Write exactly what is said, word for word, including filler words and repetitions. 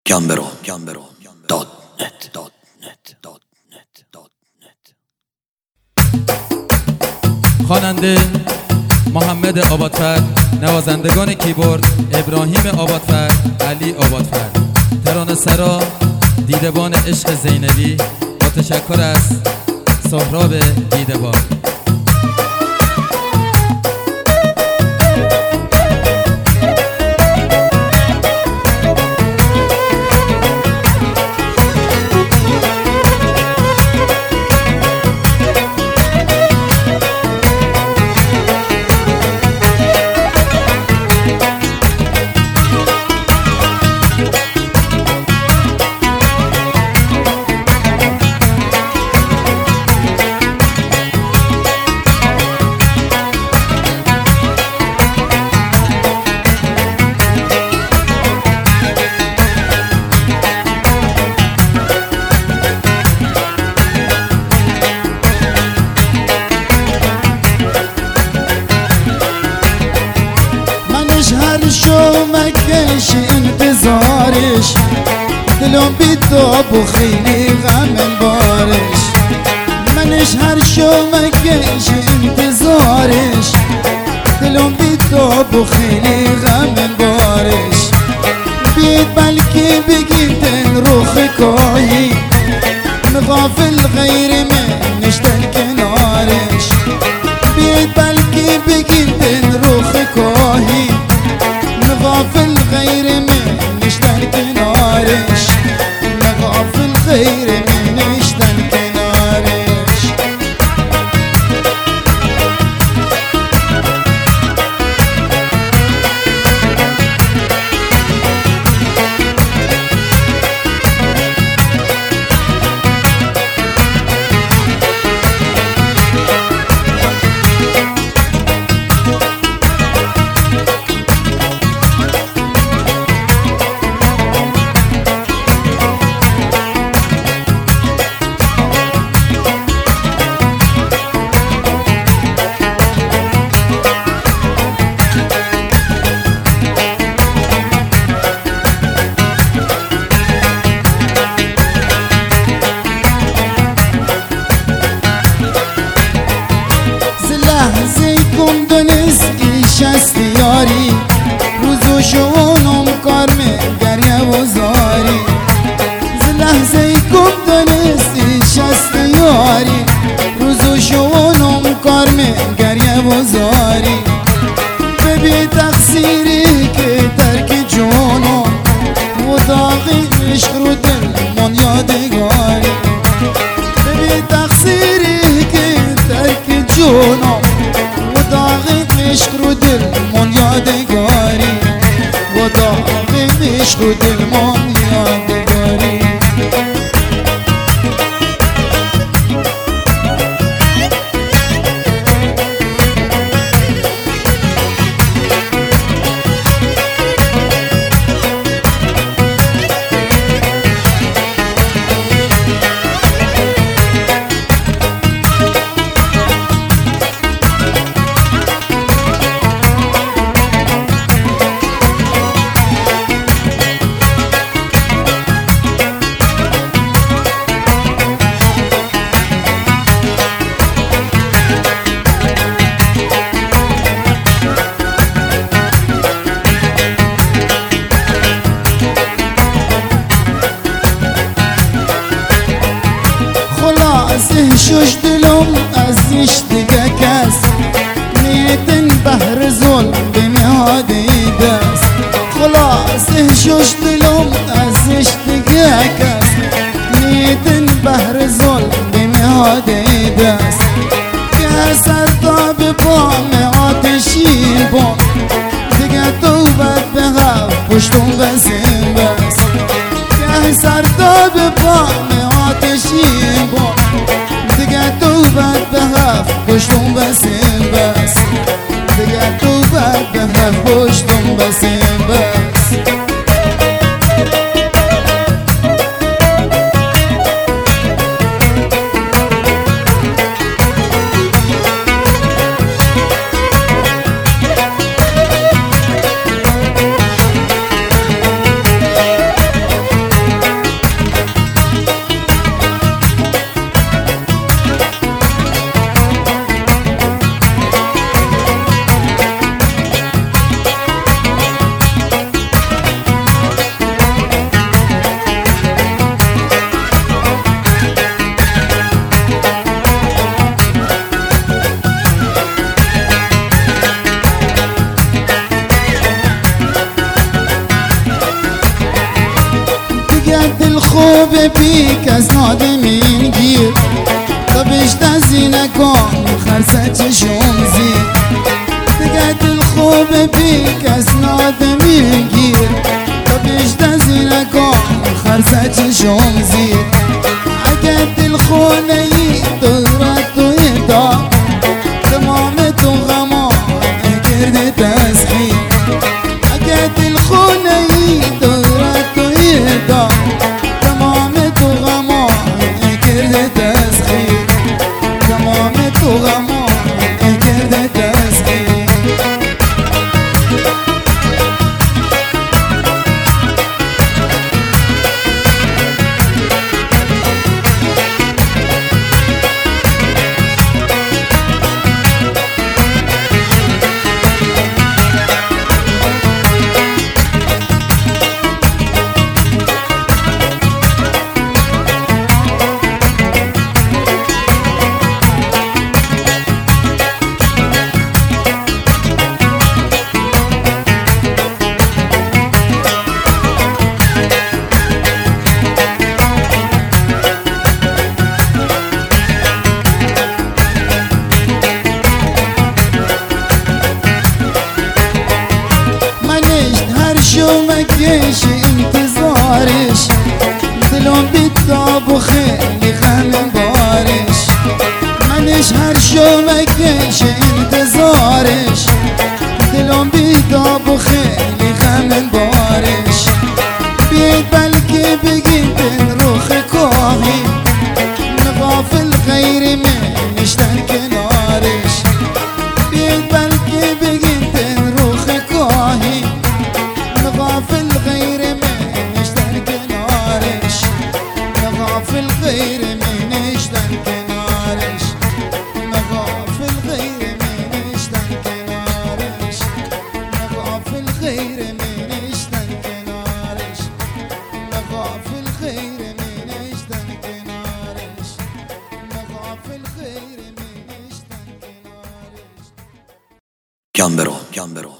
گمبرو گمبرو دات نت دات نت دات نت دات نت. خواننده محمد آبادفر، نوازندگان کیبورد ابراهیم آبادفر، علی آبادفر، ترانه سرا دیدبان عشق زینبی، با تشکر از سهراب دیدبان. شو مکش انتظارش، دلم بی تو و خیلی غم بارش. منش هر شو مکش انتظارش، دلم بی تو و خیلی غم بارش. بید بلکه بگید روخ کاهی، مغافل غیر من نشتن کنارش. بید بلکه بگید روخ کاهی، مغافل غير من نشتن كنارش. مغافل غير من نشتن كنارش. زيكم دنس إيشاست ياري، روزو شونم كارمي قرية وزاري. زله زيكم دنس إيشاست ياري، روزو شونم كارمي قرية وزاري. ببي تقصيري كترك جونم، وداغي عشق دل من يادگاري. ببي تقصيري كترك جونم، وداغي عشق رو دل من یادگاری. وداغي عشق رو دل من یادگاری. شوش دلم ازش دیگه کس، نیتن بهر ظلم بمیاده دست. خلاص شوش دلم ازش دیگه کس، نیتن بهر ظلم بمیاده دست. که سرداب بام آتشی بام، دیگه توبت به غف پشتم بسیم بس. که سرداب بام آتشی بام، دیگه توبت به هفت پشتم بسیم بس. دیگه توبت به هفت پشتم بسیم بس. خوب بی کس نادمین گیر تا بیشتر زینه کن خرسه چشم زیر دیگه دل خوب بی کس نادمین گیر تا بیشتر زینه کن خرسه چشم زیر اگه دل خونه ای دارد توی دار تمام تو غمان کرده تسخیر اگه دل خونه ای دارد توی دار تمام تو غمان کرده تسخیر تمام تو غمان کرده تسخیر مکش انتظارش دلم بیتاب و خیلی غم بارش منش هر شو مکش انتظارش دلم بیتاب و خیلی غم بارش بیاید بلکه بگید دل روخ کاهی نغافل غیر من نشتر کنارش بیاید بلکه بگید دل روخ کاهی غافل غير من اشتر كنارش غافل غير من اشتر كنارش غافل غير من اشتر كنارش غافل غير من اشتر كنارش غافل غير من اشتر كنارش غافل غير من اشتر كنارش Can Bero, Can Bero.